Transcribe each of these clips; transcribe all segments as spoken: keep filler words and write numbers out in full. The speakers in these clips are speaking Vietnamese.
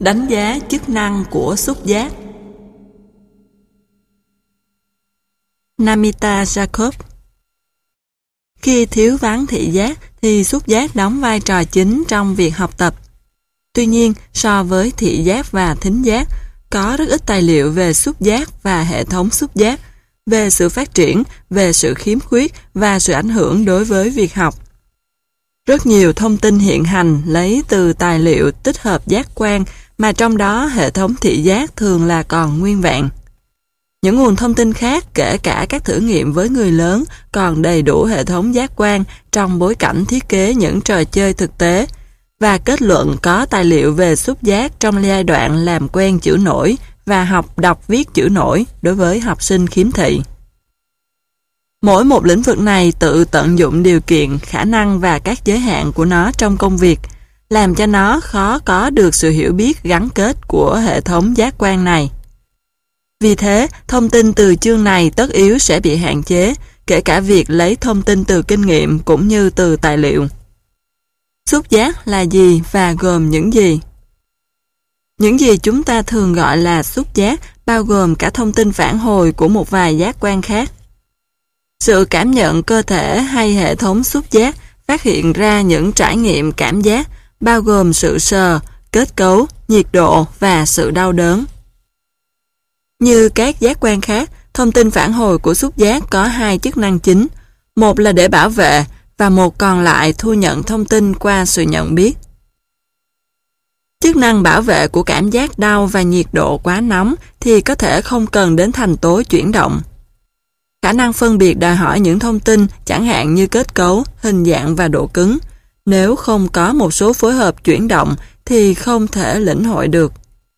Đánh giá chức năng của xúc giác. Namita Jacob. Khi thiếu vắng thị giác thì xúc giác đóng vai trò chính trong việc học tập. Tuy nhiên, so với thị giác và thính giác, có rất ít tài liệu về xúc giác và hệ thống xúc giác, về sự phát triển, về sự khiếm khuyết và sự ảnh hưởng đối với việc học. Rất nhiều thông tin hiện hành lấy từ tài liệu tích hợp giác quan, mà trong đó hệ thống thị giác thường là còn nguyên vẹn. Những nguồn thông tin khác, kể cả các thử nghiệm với người lớn, còn đầy đủ hệ thống giác quan trong bối cảnh thiết kế những trò chơi thực tế, và kết luận có tài liệu về xúc giác trong giai đoạn làm quen chữ nổi và học đọc viết chữ nổi đối với học sinh khiếm thị. Mỗi một lĩnh vực này tự tận dụng điều kiện, khả năng và các giới hạn của nó trong công việc, làm cho nó khó có được sự hiểu biết gắn kết của hệ thống giác quan này. Vì thế, thông tin từ chương này tất yếu sẽ bị hạn chế, kể cả việc lấy thông tin từ kinh nghiệm cũng như từ tài liệu. Xúc giác là gì và gồm những gì? Những gì chúng ta thường gọi là xúc giác bao gồm cả thông tin phản hồi của một vài giác quan khác. Sự cảm nhận cơ thể hay hệ thống xúc giác phát hiện ra những trải nghiệm cảm giác bao gồm sự sờ, kết cấu, nhiệt độ và sự đau đớn. Như các giác quan khác, thông tin phản hồi của xúc giác có hai chức năng chính, một là để bảo vệ và một còn lại thu nhận thông tin qua sự nhận biết. Chức năng bảo vệ của cảm giác đau và nhiệt độ quá nóng thì có thể không cần đến thành tố chuyển động. Khả năng phân biệt đòi hỏi những thông tin chẳng hạn như kết cấu, hình dạng và độ cứng. Nếu không có một số phối hợp chuyển động thì không thể lĩnh hội được.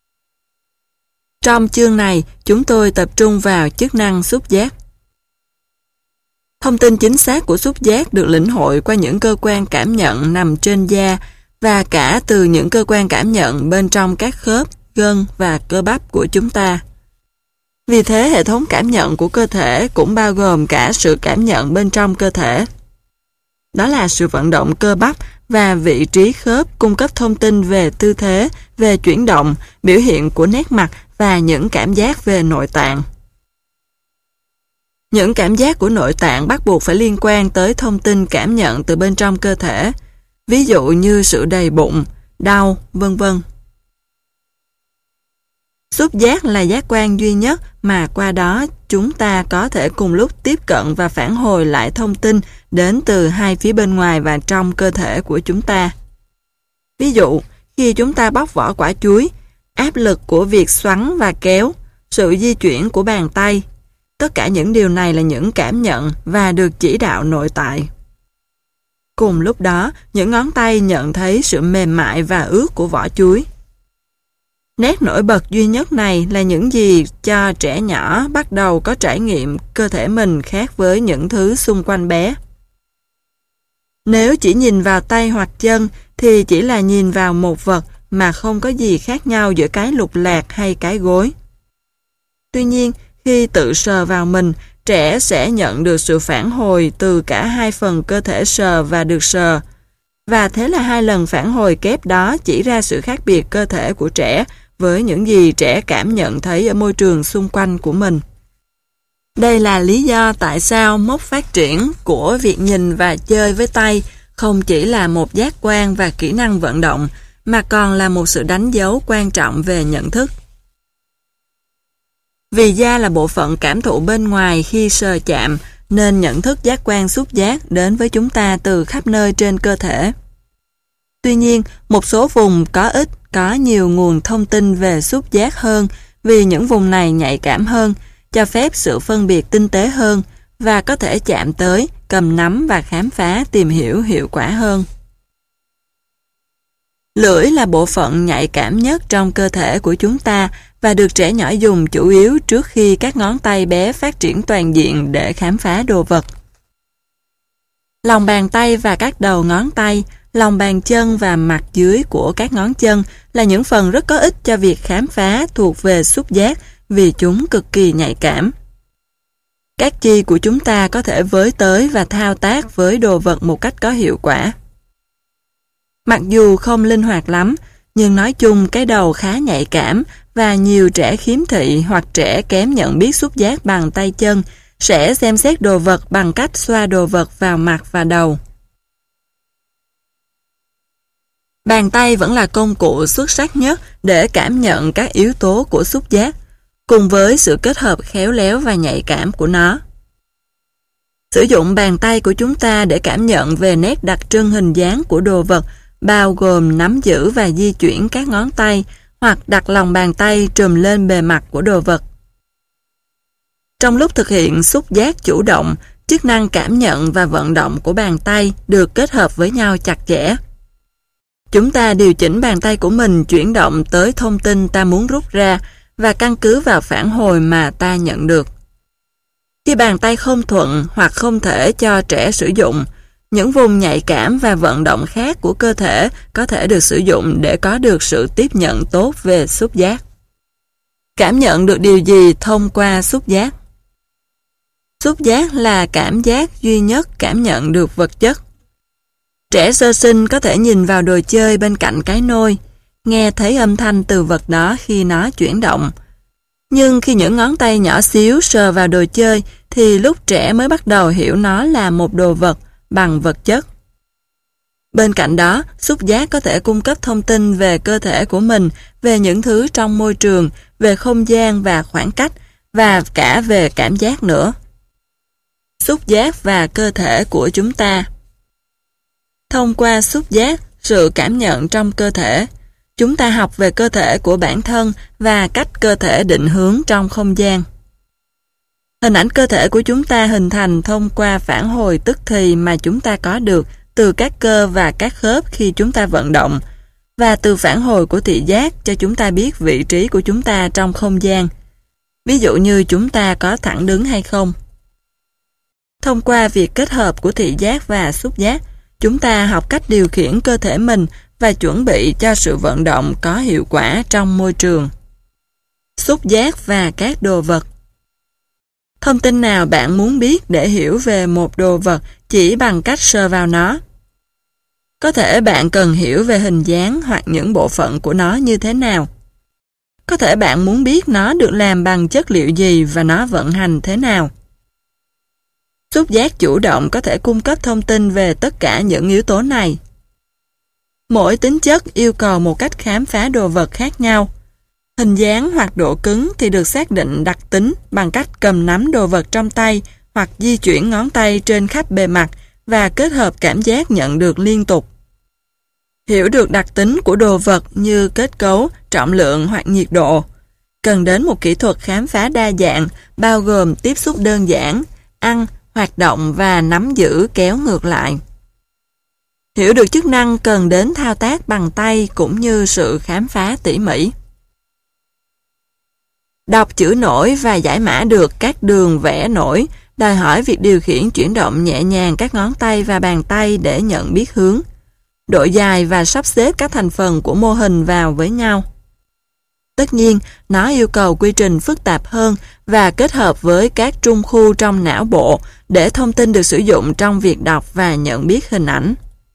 Trong chương này, chúng tôi tập trung vào chức năng xúc giác. Thông tin chính xác của xúc giác được lĩnh hội qua những cơ quan cảm nhận nằm trên da và cả từ những cơ quan cảm nhận bên trong các khớp, gân và cơ bắp của chúng ta. Vì thế, hệ thống cảm nhận của cơ thể cũng bao gồm cả sự cảm nhận bên trong cơ thể. Đó là sự vận động cơ bắp và vị trí khớp cung cấp thông tin về tư thế, về chuyển động, biểu hiện của nét mặt và những cảm giác về nội tạng. Những cảm giác của nội tạng bắt buộc phải liên quan tới thông tin cảm nhận từ bên trong cơ thể, ví dụ như sự đầy bụng, đau, vân vân. Xúc giác là giác quan duy nhất mà qua đó chúng ta có thể cùng lúc tiếp cận và phản hồi lại thông tin đến từ hai phía bên ngoài và trong cơ thể của chúng ta. Ví dụ, khi chúng ta bóc vỏ quả chuối, áp lực của việc xoắn và kéo, sự di chuyển của bàn tay, tất cả những điều này là những cảm nhận và được chỉ đạo nội tại. Cùng lúc đó, những ngón tay nhận thấy sự mềm mại và ướt của vỏ chuối. Nét nổi bật duy nhất này là những gì cho trẻ nhỏ bắt đầu có trải nghiệm cơ thể mình khác với những thứ xung quanh bé. Nếu chỉ nhìn vào tay hoặc chân thì chỉ là nhìn vào một vật mà không có gì khác nhau giữa cái lục lạc hay cái gối. Tuy nhiên, khi tự sờ vào mình, trẻ sẽ nhận được sự phản hồi từ cả hai phần cơ thể sờ và được sờ. Và thế là hai lần phản hồi kép đó chỉ ra sự khác biệt cơ thể của trẻ với những gì trẻ cảm nhận thấy ở môi trường xung quanh của mình. Đây là lý do tại sao mốc phát triển của việc nhìn và chơi với tay không chỉ là một giác quan và kỹ năng vận động, mà còn là một sự đánh dấu quan trọng về nhận thức. Vì da là bộ phận cảm thụ bên ngoài khi sờ chạm, nên nhận thức giác quan xúc giác đến với chúng ta từ khắp nơi trên cơ thể. Tuy nhiên, một số vùng có ít, có nhiều nguồn thông tin về xúc giác hơn vì những vùng này nhạy cảm hơn, cho phép sự phân biệt tinh tế hơn và có thể chạm tới, cầm nắm và khám phá tìm hiểu hiệu quả hơn. Lưỡi là bộ phận nhạy cảm nhất trong cơ thể của chúng ta và được trẻ nhỏ dùng chủ yếu trước khi các ngón tay bé phát triển toàn diện để khám phá đồ vật. Lòng bàn tay và các đầu ngón tay, lòng bàn chân và mặt dưới của các ngón chân là những phần rất có ích cho việc khám phá thuộc về xúc giác vì chúng cực kỳ nhạy cảm. Các chi của chúng ta có thể với tới và thao tác với đồ vật một cách có hiệu quả. Mặc dù không linh hoạt lắm, Nhưng nói chung cái đầu khá nhạy cảm và nhiều trẻ khiếm thị hoặc trẻ kém nhận biết xúc giác bằng tay chân sẽ xem xét đồ vật bằng cách xoa đồ vật vào mặt và đầu. Bàn tay vẫn là công cụ xuất sắc nhất để cảm nhận các yếu tố của xúc giác, cùng với sự kết hợp khéo léo và nhạy cảm của nó. Sử dụng bàn tay của chúng ta để cảm nhận về nét đặc trưng hình dáng của đồ vật, bao gồm nắm giữ và di chuyển các ngón tay, hoặc đặt lòng bàn tay trùm lên bề mặt của đồ vật. Trong lúc thực hiện xúc giác chủ động, chức năng cảm nhận và vận động của bàn tay được kết hợp với nhau chặt chẽ. Chúng ta điều chỉnh bàn tay của mình chuyển động tới thông tin ta muốn rút ra và căn cứ vào phản hồi mà ta nhận được. Khi bàn tay không thuận hoặc không thể cho trẻ sử dụng, những vùng nhạy cảm và vận động khác của cơ thể có thể được sử dụng để có được sự tiếp nhận tốt về xúc giác. Cảm nhận được điều gì thông qua xúc giác? Xúc giác là cảm giác duy nhất cảm nhận được vật chất. Trẻ sơ sinh có thể nhìn vào đồ chơi bên cạnh cái nôi, nghe thấy âm thanh từ vật đó khi nó chuyển động. Nhưng khi những ngón tay nhỏ xíu sờ vào đồ chơi thì lúc trẻ mới bắt đầu hiểu nó là một đồ vật bằng vật chất. Bên cạnh đó, xúc giác có thể cung cấp thông tin về cơ thể của mình, về những thứ trong môi trường, về không gian và khoảng cách, và cả về cảm giác nữa. Xúc giác và cơ thể của chúng ta. Thông qua xúc giác, sự cảm nhận trong cơ thể, chúng ta học về cơ thể của bản thân và cách cơ thể định hướng trong không gian. Hình ảnh cơ thể của chúng ta hình thành thông qua phản hồi tức thì mà chúng ta có được từ các cơ và các khớp khi chúng ta vận động, và từ phản hồi của thị giác cho chúng ta biết vị trí của chúng ta trong không gian. Ví dụ như chúng ta có thẳng đứng hay không. Thông qua việc kết hợp của thị giác và xúc giác, chúng ta học cách điều khiển cơ thể mình và chuẩn bị cho sự vận động có hiệu quả trong môi trường. Xúc giác và các đồ vật. Thông tin nào bạn muốn biết để hiểu về một đồ vật chỉ bằng cách sờ vào nó? Có thể bạn cần hiểu về hình dáng hoặc những bộ phận của nó như thế nào. Có thể bạn muốn biết nó được làm bằng chất liệu gì và nó vận hành thế nào. Xúc giác chủ động có thể cung cấp thông tin về tất cả những yếu tố này. Mỗi tính chất yêu cầu một cách khám phá đồ vật khác nhau. Hình dáng hoặc độ cứng thì được xác định đặc tính bằng cách cầm nắm đồ vật trong tay hoặc di chuyển ngón tay trên khắp bề mặt và kết hợp cảm giác nhận được liên tục. Hiểu được đặc tính của đồ vật như kết cấu, trọng lượng hoặc nhiệt độ cần đến một kỹ thuật khám phá đa dạng bao gồm tiếp xúc đơn giản, ăn, hoạt động và nắm giữ kéo ngược lại. Hiểu được chức năng cần đến thao tác bằng tay cũng như sự khám phá tỉ mỉ. Đọc chữ nổi và giải mã được các đường vẽ nổi đòi hỏi việc điều khiển chuyển động nhẹ nhàng các ngón tay và bàn tay để nhận biết hướng, độ dài và sắp xếp các thành phần của mô hình vào với nhau. Tất nhiên, nó yêu cầu quy trình phức tạp hơn và kết hợp với các trung khu trong não bộ để thông tin được sử dụng trong việc đọc và nhận biết hình ảnh.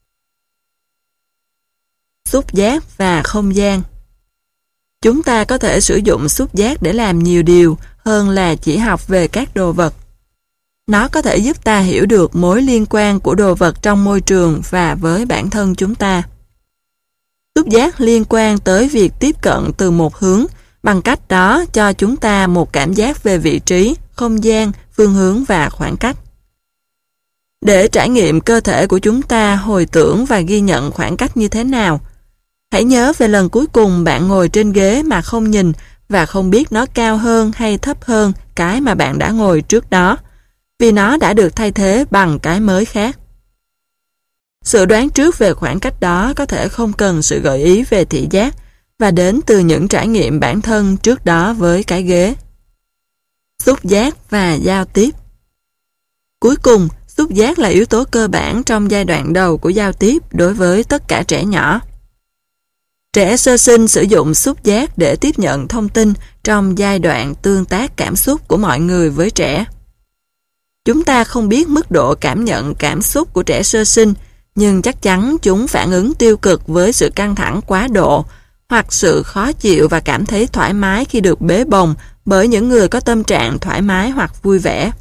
Xúc giác và không gian. Chúng ta có thể sử dụng xúc giác để làm nhiều điều hơn là chỉ học về các đồ vật. Nó có thể giúp ta hiểu được mối liên quan của đồ vật trong môi trường và với bản thân chúng ta. Xúc giác liên quan tới việc tiếp cận từ một hướng, bằng cách đó cho chúng ta một cảm giác về vị trí, không gian, phương hướng và khoảng cách. Để trải nghiệm cơ thể của chúng ta hồi tưởng và ghi nhận khoảng cách như thế nào, hãy nhớ về lần cuối cùng bạn ngồi trên ghế mà không nhìn và không biết nó cao hơn hay thấp hơn cái mà bạn đã ngồi trước đó, vì nó đã được thay thế bằng cái mới khác. Sự đoán trước về khoảng cách đó có thể không cần sự gợi ý về thị giác và đến từ những trải nghiệm bản thân trước đó với cái ghế. Xúc giác và giao tiếp. Cuối cùng, xúc giác là yếu tố cơ bản trong giai đoạn đầu của giao tiếp đối với tất cả trẻ nhỏ. Trẻ sơ sinh sử dụng xúc giác để tiếp nhận thông tin trong giai đoạn tương tác cảm xúc của mọi người với trẻ. Chúng ta không biết mức độ cảm nhận cảm xúc của trẻ sơ sinh, nhưng chắc chắn chúng phản ứng tiêu cực với sự căng thẳng quá độ hoặc sự khó chịu và cảm thấy thoải mái khi được bế bồng bởi những người có tâm trạng thoải mái hoặc vui vẻ.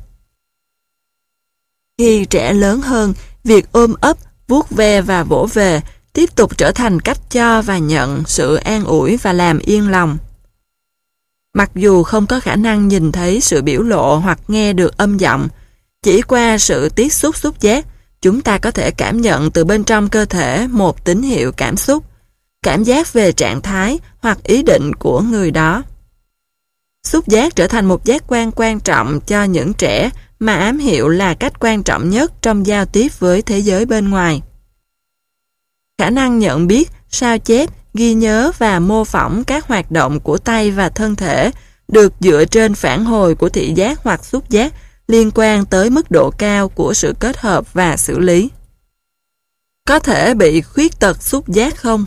Khi trẻ lớn hơn, việc ôm ấp, vuốt ve và vỗ về tiếp tục trở thành cách cho và nhận sự an ủi và làm yên lòng. Mặc dù không có khả năng nhìn thấy sự biểu lộ hoặc nghe được âm giọng, chỉ qua sự tiếp xúc xúc giác, chúng ta có thể cảm nhận từ bên trong cơ thể một tín hiệu cảm xúc, cảm giác về trạng thái hoặc ý định của người đó. Xúc giác trở thành một giác quan quan trọng cho những trẻ mà ám hiệu là cách quan trọng nhất trong giao tiếp với thế giới bên ngoài. Khả năng nhận biết, sao chép, ghi nhớ và mô phỏng các hoạt động của tay và thân thể được dựa trên phản hồi của thị giác hoặc xúc giác liên quan tới mức độ cao của sự kết hợp và xử lý. Có thể bị khuyết tật xúc giác không?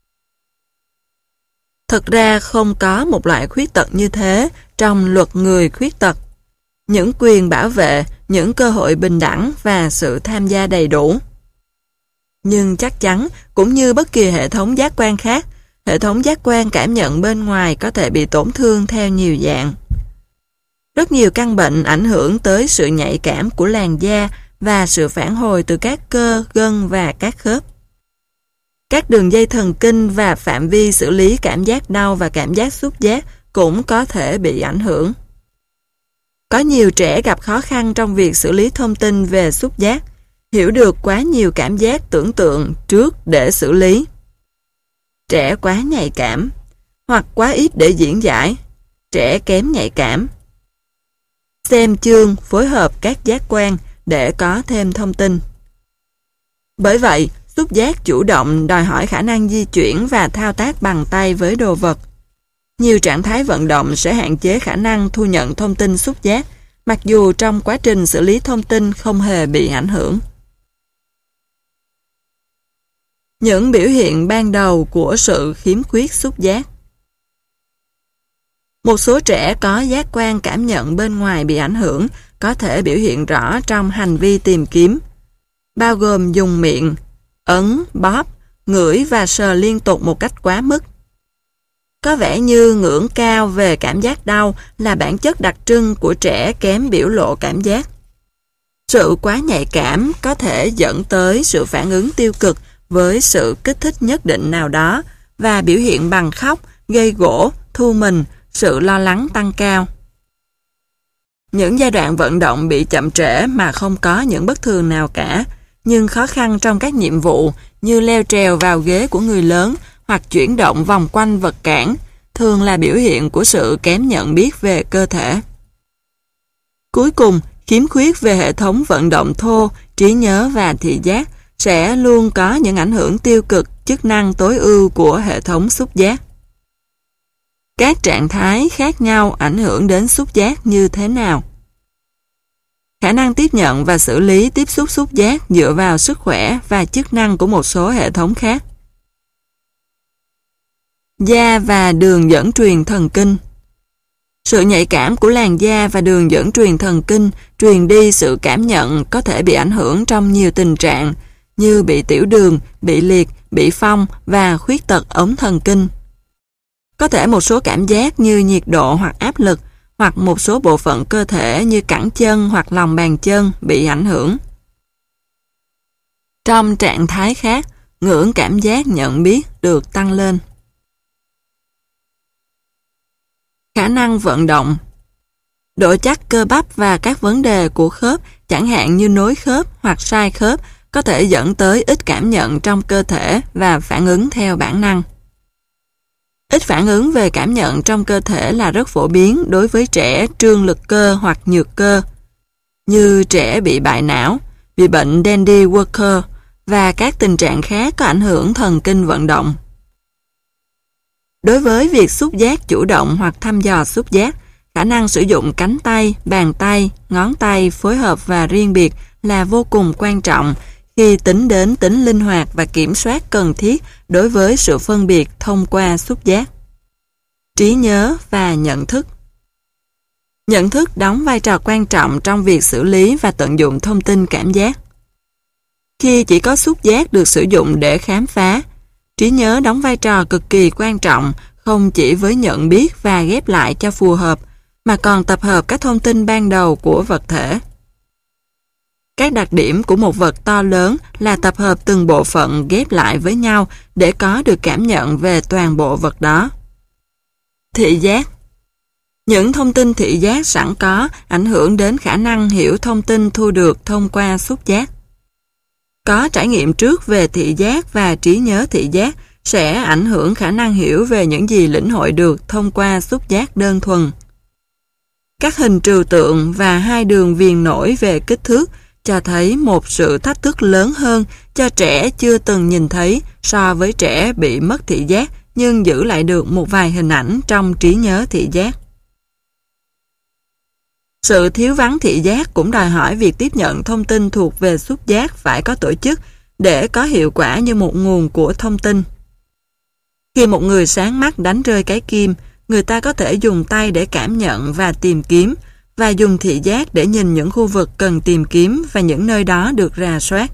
Thực ra không có một loại khuyết tật như thế trong luật người khuyết tật. Những quyền bảo vệ, những cơ hội bình đẳng và sự tham gia đầy đủ. Nhưng chắc chắn, cũng như bất kỳ hệ thống giác quan khác, hệ thống giác quan cảm nhận bên ngoài có thể bị tổn thương theo nhiều dạng. Rất nhiều căn bệnh ảnh hưởng tới sự nhạy cảm của làn da và sự phản hồi từ các cơ, gân và các khớp. Các đường dây thần kinh và phạm vi xử lý cảm giác đau và cảm giác xúc giác cũng có thể bị ảnh hưởng. Có nhiều trẻ gặp khó khăn trong việc xử lý thông tin về xúc giác, hiểu được quá nhiều cảm giác tưởng tượng trước để xử lý. Trẻ quá nhạy cảm, hoặc quá ít để diễn giải, trẻ kém nhạy cảm. Xem chương phối hợp các giác quan để có thêm thông tin. Bởi vậy, xúc giác chủ động đòi hỏi khả năng di chuyển và thao tác bằng tay với đồ vật. Nhiều trạng thái vận động sẽ hạn chế khả năng thu nhận thông tin xúc giác, mặc dù trong quá trình xử lý thông tin không hề bị ảnh hưởng. Những biểu hiện ban đầu của sự khiếm khuyết xúc giác. Một số trẻ có giác quan cảm nhận bên ngoài bị ảnh hưởng có thể biểu hiện rõ trong hành vi tìm kiếm, bao gồm dùng miệng, ấn, bóp, ngửi và sờ liên tục một cách quá mức. Có vẻ như ngưỡng cao về cảm giác đau là bản chất đặc trưng của trẻ kém biểu lộ cảm giác. Sự quá nhạy cảm có thể dẫn tới sự phản ứng tiêu cực với sự kích thích nhất định nào đó và biểu hiện bằng khóc, gây gổ, thu mình, sự lo lắng tăng cao. Những giai đoạn vận động bị chậm trễ mà không có những bất thường nào cả, nhưng khó khăn trong các nhiệm vụ như leo trèo vào ghế của người lớn hoặc chuyển động vòng quanh vật cản, thường là biểu hiện của sự kém nhận biết về cơ thể. Cuối cùng, khiếm khuyết về hệ thống vận động thô, trí nhớ và thị giác sẽ luôn có những ảnh hưởng tiêu cực chức năng tối ưu của hệ thống xúc giác. Các trạng thái khác nhau ảnh hưởng đến xúc giác như thế nào? Khả năng tiếp nhận và xử lý tiếp xúc xúc giác dựa vào sức khỏe và chức năng của một số hệ thống khác. Da và đường dẫn truyền thần kinh. Sự nhạy cảm của làn da và đường dẫn truyền thần kinh truyền đi sự cảm nhận có thể bị ảnh hưởng trong nhiều tình trạng như bị tiểu đường, bị liệt, bị phong và khuyết tật ống thần kinh. Có thể một số cảm giác như nhiệt độ hoặc áp lực hoặc một số bộ phận cơ thể như cẳng chân hoặc lòng bàn chân bị ảnh hưởng. Trong trạng thái khác, ngưỡng cảm giác nhận biết được tăng lên. Khả năng vận động. Độ chắc cơ bắp và các vấn đề của khớp, chẳng hạn như nối khớp hoặc sai khớp, có thể dẫn tới ít cảm nhận trong cơ thể và phản ứng theo bản năng. Ít phản ứng về cảm nhận trong cơ thể là rất phổ biến đối với trẻ trương lực cơ hoặc nhược cơ, như trẻ bị bại não, bị bệnh Dandy Walker và các tình trạng khác có ảnh hưởng thần kinh vận động. Đối với việc xúc giác chủ động hoặc thăm dò xúc giác, khả năng sử dụng cánh tay, bàn tay, ngón tay phối hợp và riêng biệt là vô cùng quan trọng khi tính đến tính linh hoạt và kiểm soát cần thiết đối với sự phân biệt thông qua xúc giác. Trí nhớ và nhận thức. Nhận thức đóng vai trò quan trọng trong việc xử lý và tận dụng thông tin cảm giác. Khi chỉ có xúc giác được sử dụng để khám phá, Trí nhớ đóng vai trò cực kỳ quan trọng, không chỉ với nhận biết và ghép lại cho phù hợp, mà còn tập hợp các thông tin ban đầu của vật thể. Các đặc điểm của một vật to lớn là tập hợp từng bộ phận ghép lại với nhau để có được cảm nhận về toàn bộ vật đó. Thị giác. Những thông tin thị giác sẵn có ảnh hưởng đến khả năng hiểu thông tin thu được thông qua xúc giác. Có trải nghiệm trước về thị giác và trí nhớ thị giác sẽ ảnh hưởng khả năng hiểu về những gì lĩnh hội được thông qua xúc giác đơn thuần. Các hình trừu tượng và hai đường viền nổi về kích thước cho thấy một sự thách thức lớn hơn cho trẻ chưa từng nhìn thấy so với trẻ bị mất thị giác nhưng giữ lại được một vài hình ảnh trong trí nhớ thị giác. Sự thiếu vắng thị giác cũng đòi hỏi việc tiếp nhận thông tin thuộc về xúc giác phải có tổ chức để có hiệu quả như một nguồn của thông tin. Khi một người sáng mắt đánh rơi cái kim, người ta có thể dùng tay để cảm nhận và tìm kiếm, và dùng thị giác để nhìn những khu vực cần tìm kiếm và những nơi đó được rà soát.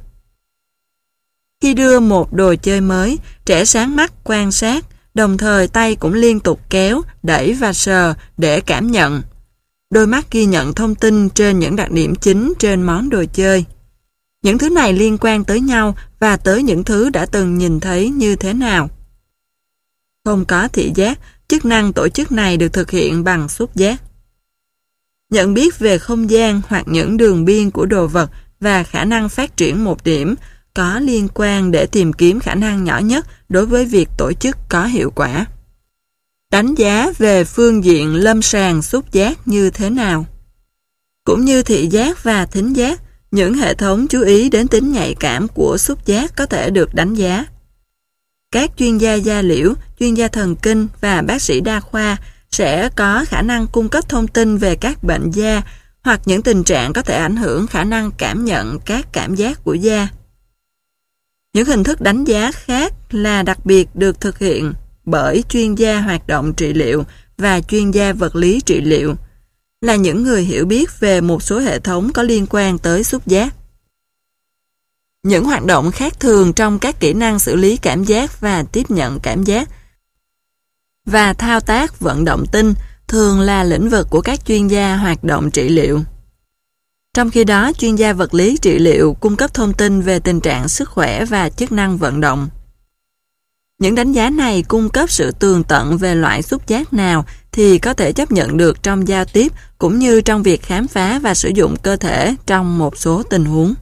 Khi đưa một đồ chơi mới, trẻ sáng mắt quan sát, đồng thời tay cũng liên tục kéo, đẩy và sờ để cảm nhận. Đôi mắt ghi nhận thông tin trên những đặc điểm chính trên món đồ chơi. Những thứ này liên quan tới nhau và tới những thứ đã từng nhìn thấy như thế nào. Không có thị giác, chức năng tổ chức này được thực hiện bằng xúc giác. Nhận biết về không gian hoặc những đường biên của đồ vật và khả năng phát triển một điểm có liên quan để tìm kiếm khả năng nhỏ nhất đối với việc tổ chức có hiệu quả. Đánh giá về phương diện lâm sàng xúc giác như thế nào. Cũng như thị giác và thính giác, những hệ thống chú ý đến tính nhạy cảm của xúc giác có thể được đánh giá. Các chuyên gia da liễu, chuyên gia thần kinh và bác sĩ đa khoa sẽ có khả năng cung cấp thông tin về các bệnh da hoặc những tình trạng có thể ảnh hưởng khả năng cảm nhận các cảm giác của da. Những hình thức đánh giá khác là đặc biệt được thực hiện bởi chuyên gia hoạt động trị liệu và chuyên gia vật lý trị liệu, là những người hiểu biết về một số hệ thống có liên quan tới xúc giác. Những hoạt động khác thường trong các kỹ năng xử lý cảm giác và tiếp nhận cảm giác và thao tác vận động tinh thường là lĩnh vực của các chuyên gia hoạt động trị liệu. Trong khi đó, chuyên gia vật lý trị liệu cung cấp thông tin về tình trạng sức khỏe và chức năng vận động. Những đánh giá này cung cấp sự tường tận về loại xúc giác nào thì có thể chấp nhận được trong giao tiếp cũng như trong việc khám phá và sử dụng cơ thể trong một số tình huống.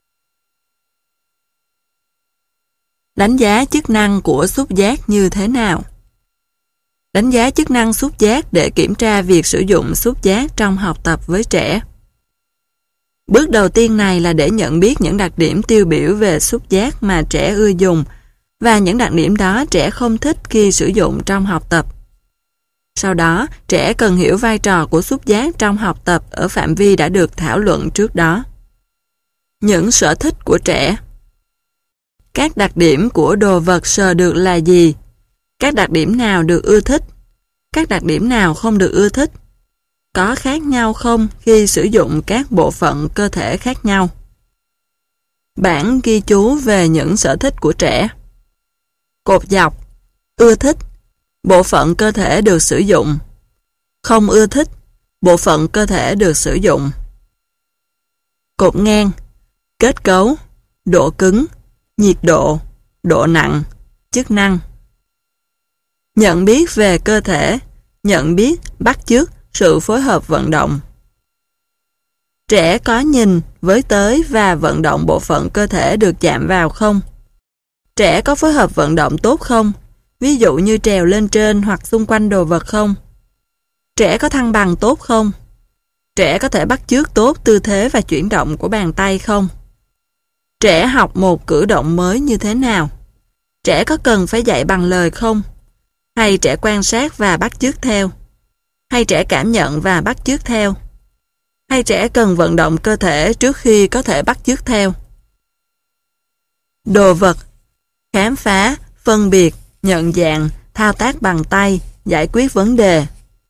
Đánh giá chức năng của xúc giác như thế nào? Đánh giá chức năng xúc giác để kiểm tra việc sử dụng xúc giác trong học tập với trẻ. Bước đầu tiên này là để nhận biết những đặc điểm tiêu biểu về xúc giác mà trẻ ưa dùng và những đặc điểm đó trẻ không thích khi sử dụng trong học tập. Sau đó, trẻ cần hiểu vai trò của xúc giác trong học tập ở phạm vi đã được thảo luận trước đó. Những sở thích của trẻ. Các đặc điểm của đồ vật sờ được là gì? Các đặc điểm nào được ưa thích? Các đặc điểm nào không được ưa thích? Có khác nhau không khi sử dụng các bộ phận cơ thể khác nhau? Bản ghi chú về những sở thích của trẻ. Cột dọc. Ưa thích. Bộ phận cơ thể được sử dụng. Không ưa thích. Bộ phận cơ thể được sử dụng. Cột ngang. Kết cấu. Độ cứng. Nhiệt độ. Độ nặng. Chức năng. Nhận biết về cơ thể. Nhận biết, bắt chước, sự phối hợp vận động. Trẻ có nhìn, với tới và vận động bộ phận cơ thể được chạm vào không? Trẻ có phối hợp vận động tốt không? Ví dụ như trèo lên trên hoặc xung quanh đồ vật không? Trẻ có thăng bằng tốt không? Trẻ có thể bắt chước tốt tư thế và chuyển động của bàn tay không? Trẻ học một cử động mới như thế nào? Trẻ có cần phải dạy bằng lời không? Hay trẻ quan sát và bắt chước theo? Hay trẻ cảm nhận và bắt chước theo? Hay trẻ cần vận động cơ thể trước khi có thể bắt chước theo? Đồ vật. Khám phá, phân biệt, nhận dạng, thao tác bằng tay, giải quyết vấn đề.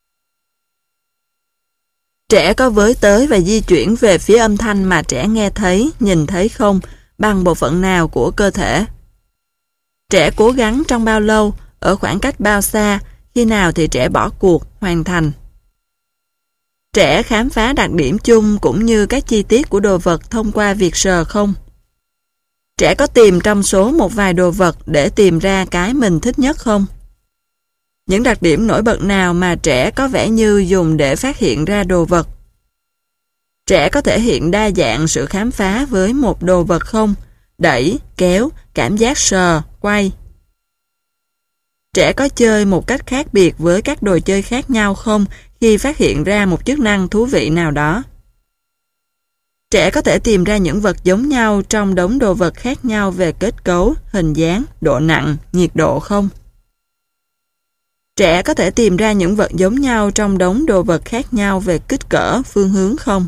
Trẻ có với tới và di chuyển về phía âm thanh mà trẻ nghe thấy, nhìn thấy không, bằng bộ phận nào của cơ thể? Trẻ cố gắng trong bao lâu, ở khoảng cách bao xa, khi nào thì trẻ bỏ cuộc, hoàn thành. Trẻ khám phá đặc điểm chung cũng như các chi tiết của đồ vật thông qua việc sờ không? Trẻ có tìm trong số một vài đồ vật để tìm ra cái mình thích nhất không? Những đặc điểm nổi bật nào mà trẻ có vẻ như dùng để phát hiện ra đồ vật? Trẻ có thể hiện đa dạng sự khám phá với một đồ vật không? Đẩy, kéo, cảm giác sờ, quay. Trẻ có chơi một cách khác biệt với các đồ chơi khác nhau không khi phát hiện ra một chức năng thú vị nào đó? Trẻ có thể tìm ra những vật giống nhau trong đống đồ vật khác nhau về kết cấu, hình dáng, độ nặng, nhiệt độ không? Trẻ có thể tìm ra những vật giống nhau trong đống đồ vật khác nhau về kích cỡ, phương hướng không?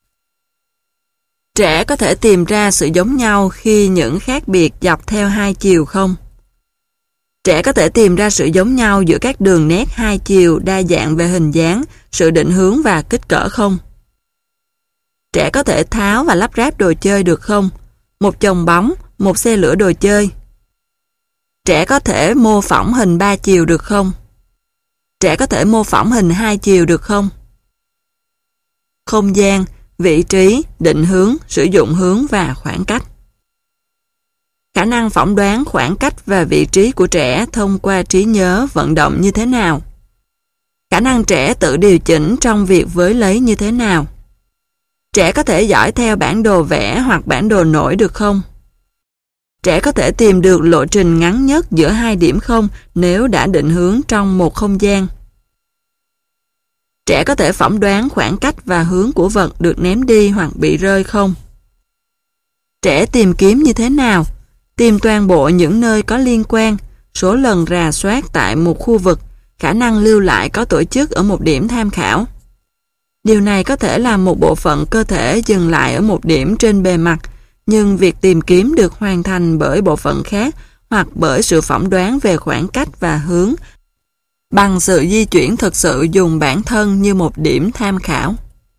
Trẻ có thể tìm ra sự giống nhau khi những khác biệt dọc theo hai chiều không? Trẻ có thể tìm ra sự giống nhau giữa các đường nét hai chiều đa dạng về hình dáng, sự định hướng và kích cỡ không? Trẻ có thể tháo và lắp ráp đồ chơi được không? Một chồng bóng, một xe lửa đồ chơi. Trẻ có thể mô phỏng hình ba chiều được không? Trẻ có thể mô phỏng hình hai chiều được không? Không gian, vị trí, định hướng, sử dụng hướng và khoảng cách. Khả năng phỏng đoán khoảng cách và vị trí của trẻ thông qua trí nhớ vận động như thế nào? Khả năng trẻ tự điều chỉnh trong việc với lấy như thế nào? Trẻ có thể dõi theo bản đồ vẽ hoặc bản đồ nổi được không? Trẻ có thể tìm được lộ trình ngắn nhất giữa hai điểm không nếu đã định hướng trong một không gian? Trẻ có thể phỏng đoán khoảng cách và hướng của vật được ném đi hoặc bị rơi không? Trẻ tìm kiếm như thế nào? Tìm toàn bộ những nơi có liên quan, số lần rà soát tại một khu vực, khả năng lưu lại có tổ chức ở một điểm tham khảo. Điều này có thể làm một bộ phận cơ thể dừng lại ở một điểm trên bề mặt, nhưng việc tìm kiếm được hoàn thành bởi bộ phận khác hoặc bởi sự phỏng đoán về khoảng cách và hướng bằng sự di chuyển thực sự dùng bản thân như một điểm tham khảo.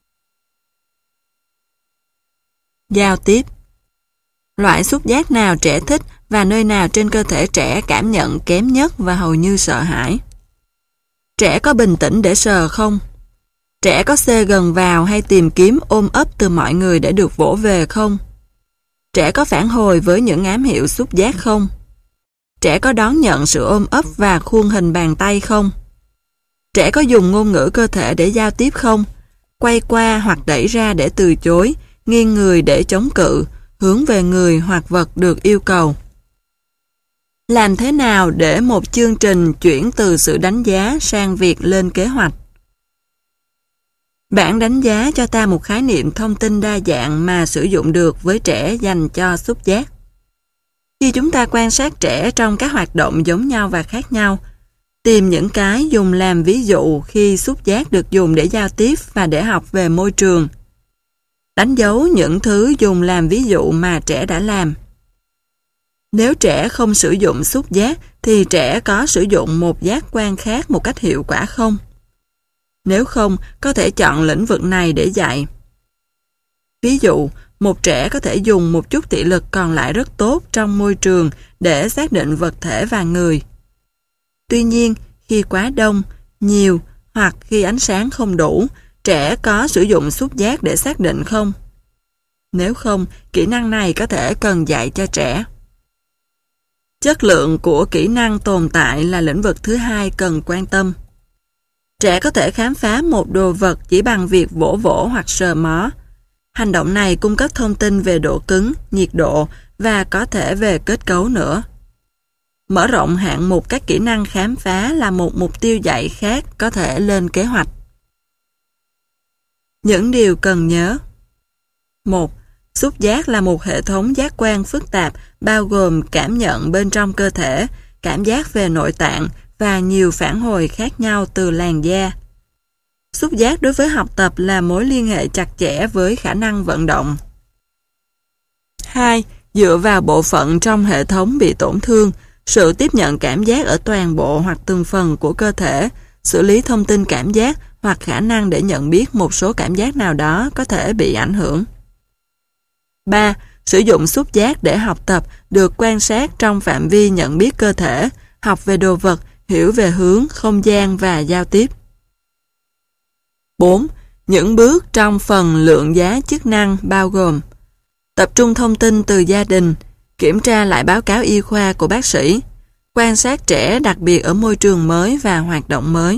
Giao tiếp. Loại xúc giác nào trẻ thích và nơi nào trên cơ thể trẻ cảm nhận kém nhất và hầu như sợ hãi? Trẻ có bình tĩnh để sờ không? Trẻ có xê gần vào hay tìm kiếm ôm ấp từ mọi người để được vỗ về không? Trẻ có phản hồi với những ám hiệu xúc giác không? Trẻ có đón nhận sự ôm ấp và khuôn hình bàn tay không? Trẻ có dùng ngôn ngữ cơ thể để giao tiếp không? Quay qua hoặc đẩy ra để từ chối, nghiêng người để chống cự, hướng về người hoặc vật được yêu cầu. Làm thế nào để một chương trình chuyển từ sự đánh giá sang việc lên kế hoạch? Bản đánh giá cho ta một khái niệm thông tin đa dạng mà sử dụng được với trẻ dành cho xúc giác. Khi chúng ta quan sát trẻ trong các hoạt động giống nhau và khác nhau, tìm những cái dùng làm ví dụ khi xúc giác được dùng để giao tiếp và để học về môi trường. Đánh dấu những thứ dùng làm ví dụ mà trẻ đã làm. Nếu trẻ không sử dụng xúc giác thì trẻ có sử dụng một giác quan khác một cách hiệu quả không? Nếu không, có thể chọn lĩnh vực này để dạy. Ví dụ, một trẻ có thể dùng một chút thị lực còn lại rất tốt trong môi trường để xác định vật thể và người. Tuy nhiên, khi quá đông, nhiều hoặc khi ánh sáng không đủ, trẻ có sử dụng xúc giác để xác định không? Nếu không, kỹ năng này có thể cần dạy cho trẻ. Chất lượng của kỹ năng tồn tại là lĩnh vực thứ hai cần quan tâm. Trẻ có thể khám phá một đồ vật chỉ bằng việc vỗ vỗ hoặc sờ mó. Hành động này cung cấp thông tin về độ cứng, nhiệt độ và có thể về kết cấu nữa. Mở rộng hạng mục các kỹ năng khám phá là một mục tiêu dạy khác có thể lên kế hoạch. Những điều cần nhớ. một. Xúc giác là một hệ thống giác quan phức tạp bao gồm cảm nhận bên trong cơ thể, cảm giác về nội tạng và nhiều phản hồi khác nhau từ làn da. Xúc giác đối với học tập là mối liên hệ chặt chẽ với khả năng vận động. hai. Dựa vào bộ phận trong hệ thống bị tổn thương, sự tiếp nhận cảm giác ở toàn bộ hoặc từng phần của cơ thể, xử lý thông tin cảm giác hoặc khả năng để nhận biết một số cảm giác nào đó có thể bị ảnh hưởng. ba. Sử dụng xúc giác để học tập được quan sát trong phạm vi nhận biết cơ thể, học về đồ vật, hiểu về hướng, không gian và giao tiếp. bốn. Những bước trong phần lượng giá chức năng bao gồm: tập trung thông tin từ gia đình, kiểm tra lại báo cáo y khoa của bác sĩ, quan sát trẻ đặc biệt ở môi trường mới và hoạt động mới.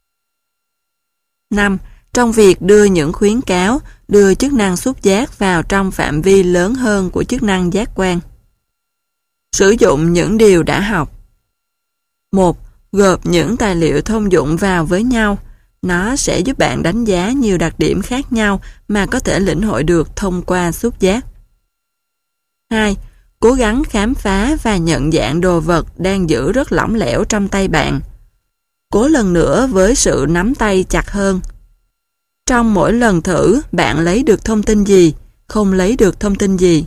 năm. Trong việc đưa những khuyến cáo, đưa chức năng xúc giác vào trong phạm vi lớn hơn của chức năng giác quan. Sử dụng những điều đã học. một. Gộp những tài liệu thông dụng vào với nhau. Nó sẽ giúp bạn đánh giá nhiều đặc điểm khác nhau mà có thể lĩnh hội được thông qua xúc giác. hai. Cố gắng khám phá và nhận dạng đồ vật đang giữ rất lỏng lẻo trong tay bạn. Cố lần nữa với sự nắm tay chặt hơn. Trong mỗi lần thử, bạn lấy được thông tin gì, không lấy được thông tin gì.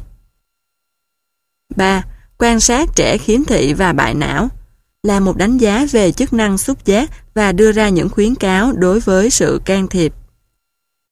ba. Quan sát trẻ khiếm thị và bại não. Làm một đánh giá về chức năng xúc giác và đưa ra những khuyến cáo đối với sự can thiệp.